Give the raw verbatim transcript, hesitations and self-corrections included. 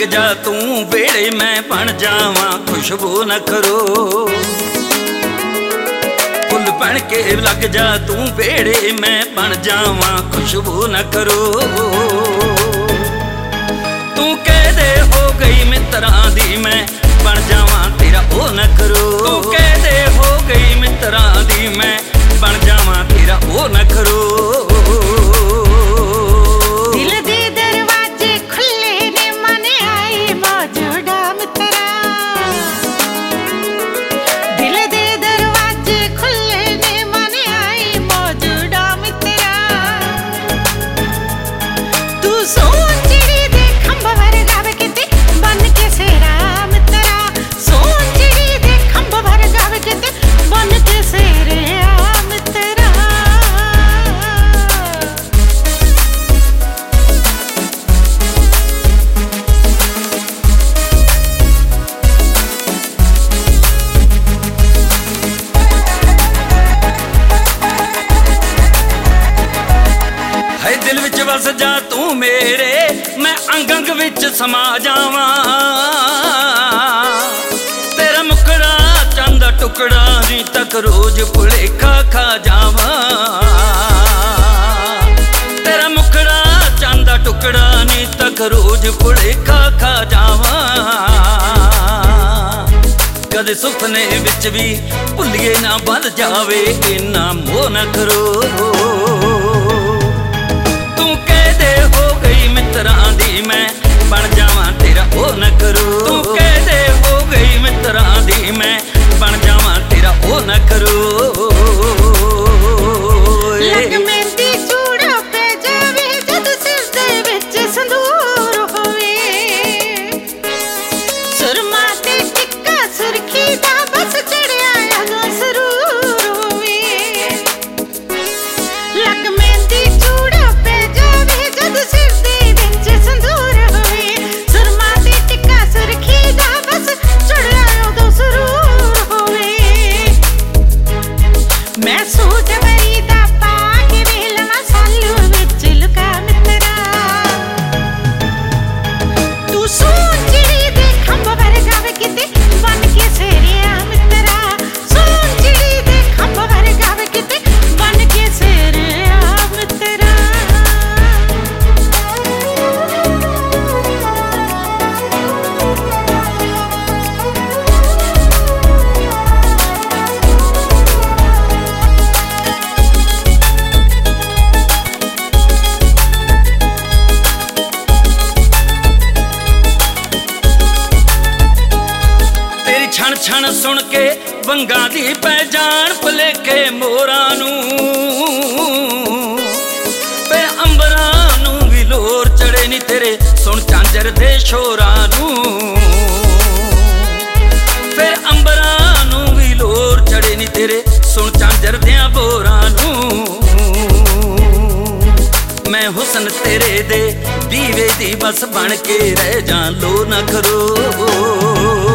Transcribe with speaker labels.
Speaker 1: जा तू वेड़े मैं बन जावा खुशबू न करो। फुल बन के लग जा तू वेड़े मैं बन जावा खुशबू न करो। तू कह दे हो गई मित्रां दी मैं बन जावा तेरा ओ न करो। तू कह दे हो गई मित्रां दी मैं बन जावा तेरा ओ न करो।
Speaker 2: दिल दे दरवाजे खुले ने मन आए मौजूदा मित्रा। दिल दे दरवाजे खुले ने मन आए मौजूदा मित्रा। तू सोन चिड़ी दे खंभ भर गावे किते बन के सेरा मित्रा। सोन चिड़ी दे खंभ भर गावे किते बन के सेरा मित्रा।
Speaker 1: दिल विच वस जा तू मेरे मैं अंग अंग विच समा जावा। तेरा मुखड़ा चंद टुकड़ा नी तक रोज भुलेखा खा जावा। तेरा मुखड़ा चंद टुकड़ा नी तक रोज भुलेखा खा जावा। कदे सुपने विच भी भुलिए ना बल जावे इन्ना मोह न करो। हो गई मित्रां दी मैं बन जावा तेरा ओ न करो। तू कह दे हो गई मित्रां दी मैं बन जावा तेरा ओ न करो।
Speaker 2: लग मेहंदी चूड़ा पे जावे जद सिर दे विच संदूर होवे। सुरमा ते टिक्का सुर्खी दा बस चढ़िया अगो सरूर होवे। लग मेहंदी चूड़ा पे जावे जद सिर दे विच संदूर होवे। सुरमा ते टिक्का सुर्खी दा बस चढ़िया अगो सरूर होवे। मैं सूट वरी दा पा के वेलना सालू विच लुका मित्रा। तू सोन चिड़ी दे खंभ भर गावे किते बन के सेरिया मित्रा। सोन चिड़ी दे खंभ भर गावे किते बन के सेरिया मित्रा।
Speaker 1: तेरी छण छण सुन के वंगा दी पै जान भुलेखे मोरां नूं। पे अंबरां नूं भी लोर चढ़े नी तेरे सुन झांजर दे शोरां नूं। फिर अंबरां नूं भी लोर चढ़े नी तेरे सुन झांजर दियां बोरां नूं। मैं हुस्न तेरे दे दीवे दी बस बन के रह जा लो न करो।